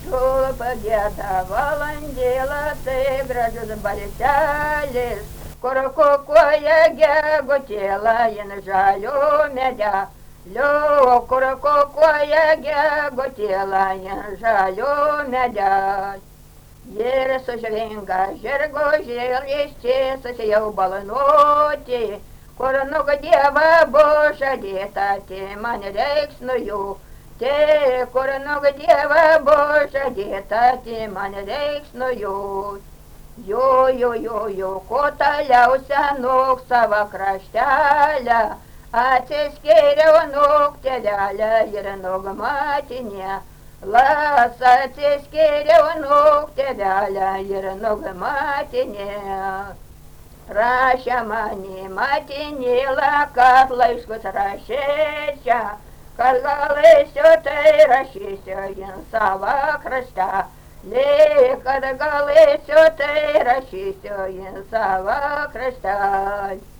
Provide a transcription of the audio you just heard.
tulpa gieda valandėlą, tai gražus balselis, kur kukuoja gegutėlą, jin žaliu medeliu, kur kukuoja gegutėlą, jin žaliu medeliu. Ir sužvinga žirgo žėlės tiesas jau balnuoti, kur nugdieva buvo žadėta, tai man reiks nuo jų. Tai, kur nugdieva buvo žadėta, tai man reiks nuo jų. Jo, ko toliausia nuk savo kraštelę, atsiskėriau nuk tėvelę ir nuk matinę. Las atsiskėriau nuk tėvelę ir nuk matinę. Rašė mani matinėlą, kad laiškus rašėsia, kad galėsiu tai rašysiu jin savo krašte. Kad galėsiu tai rašysiu jin savo krašte.